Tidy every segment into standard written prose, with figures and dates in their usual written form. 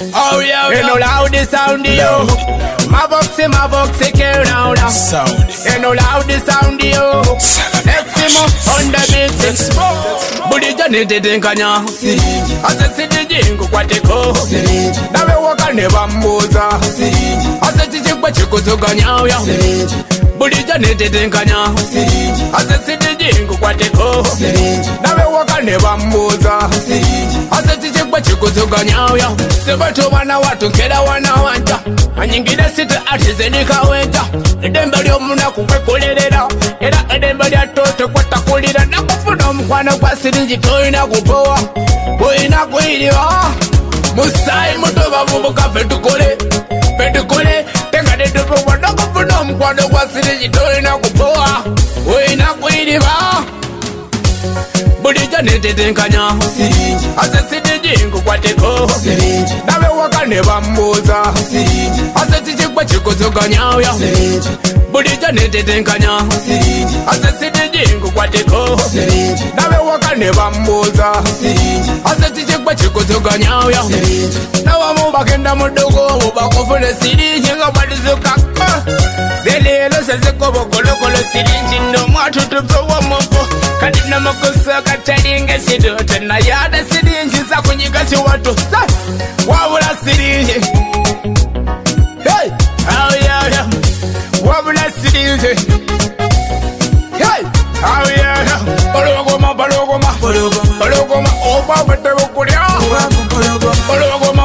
Oh yeah, you know loud the sound yo. My boxy care now. Sound. You know loud the sound yo. Eximo on the beat. Budi jane tetenkanya. Ase sidijingu kwateko. Nawe waka nebamboza. Ase chichikwa chikuzuganya yo. Budi jane tetenkanya. Ase sidijingu kwateko. Nawe waka nebamboza. Ase chichikwa chikuzuganya yo. Sebato wana watu keda wana wanta. Anyingida sita atizenika wenta. Edemba lyo munaku kwekolerera. Era edemba lya toto kwatakulira. Nakufuna omukwano kwa sirinji toyina kupowa. Boyina kwiriwa. Musai mutoba vubuka fetukole. Fetukole. Tenga detupowa. Nakufuna omukwano kwa sirinji toyina kupowa. Boyina kwiriwa. Budi jane tetenkanya. Ase sidijingu kwateko. Nawe waka nebamboza. Ase chichikwa chikuzuganya yo. Budi jane tetenkanya. Ase sidijingu kwateko. Nawe waka nebamboza. Ase chichikwa chikuzuganya yo. Nawa mubakenda mudogo mubakufune sirinji nga badizukaka. Zelelo sezekobokolo sirinji no mwatutupewa mopo. Kadina makosa katalinga sidote na yada sirinji za kunyika chiwatu. Wabula sirinji. Hey! Oh yeah. Wabula sirinji. Hey! Oh yeah. Balogoma. Balogoma. Oba betewo kulia. Balogoma.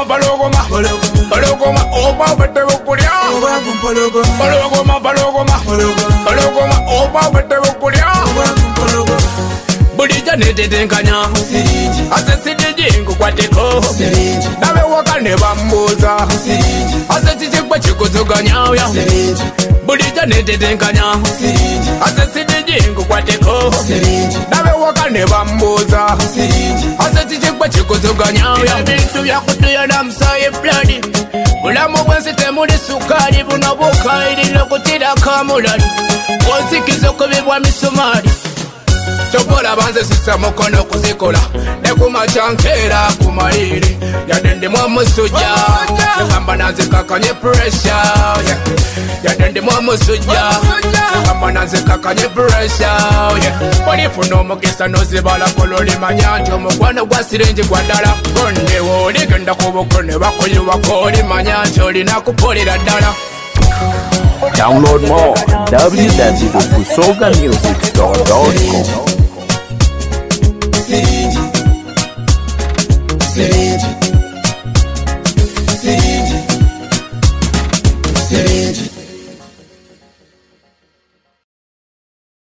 Oba betewo kulia. Balogoma. Oba betewo kulia. Budi jane tetenkanya. Ase sidijingu kwateko. Nawe waka nebamboza. Ase chichikwa chikuzuganya yo. Budi jane tetenkanya. Ase sidijingu kwateko. Nawe waka nebamboza. Ase chichikwa chikuzuganya yo. Bintu byakutuya namusaye bloody. Bulamu bwensi temuli sukali. Buno bukairira kutira kamulali. Onsikizo kubibwa misumari. Chopola banze sisa mukono kuzikola. Nekumachankera kumairi. Yadendi mwa musuja. Ngamba nazikakanye pressure. Yadendi mwa musuja. Ngamba nazikakanye pressure. Walifuna omugisa nozibala kololi manyanto. Mukwano gwa sirinji gwa dala. Kondewo oligenda kubukone bakuyiwako oli manyanto. Olina kupulira dala. Download more www.busogamusic.com. Sirinji.